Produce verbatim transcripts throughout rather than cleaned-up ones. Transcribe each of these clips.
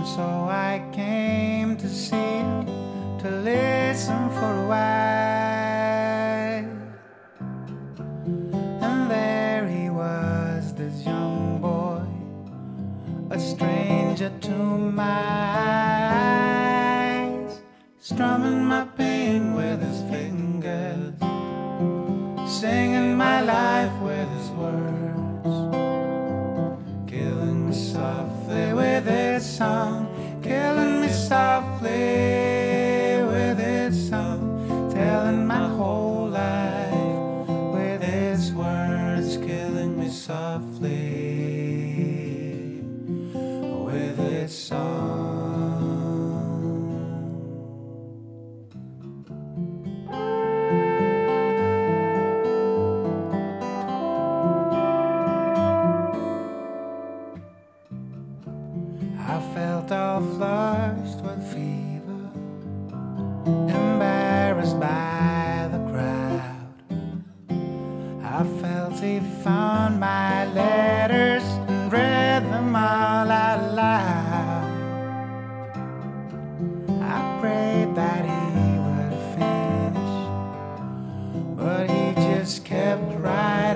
So I came to see him, to listen for a while. And there he was, this young boy, a stranger to my eyes, strumming my pain with his fingers, singing my life with his words, killing me softly with his song, killing me softly with his song, telling my whole life with his words, killing me softly with his song. I felt all flushed with fever, embarrassed by the crowd. I felt he found my letters and read them all out loud. I prayed that he would finish, but he just kept right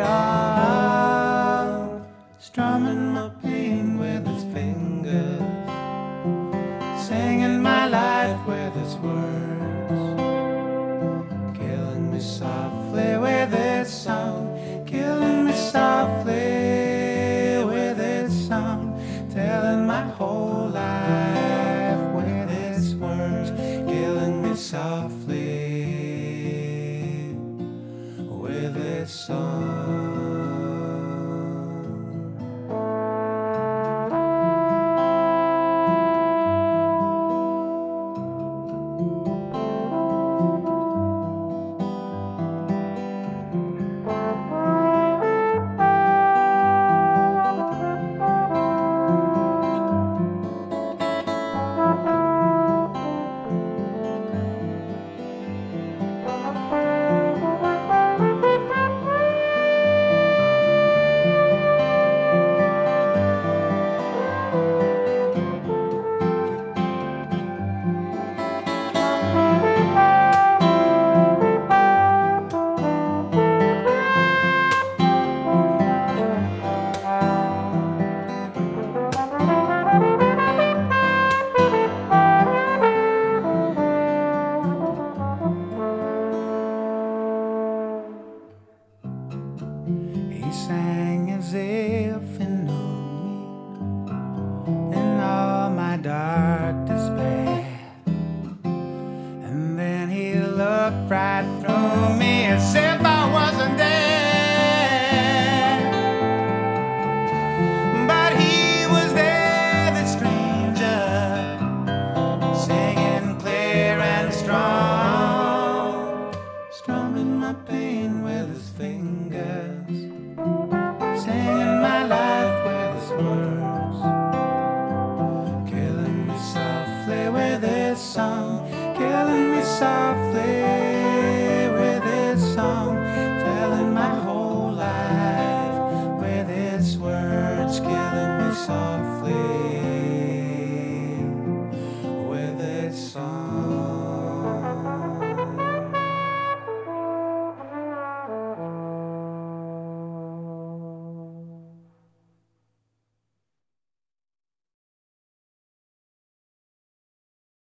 on, strumming my pain with his fingers, singing my life with his words, killing me softly with his song, killing me softly with his song, telling my whole life with his words, killing me softly with his song. He sang as if he knew me in all my dark despair, and then he looked right through me as if I wasn't there. But he was there, the stranger, singing clear and strong, strumming my pain with his fingers, singing my life with his words, killing me softly with his song, killing me softly with his song,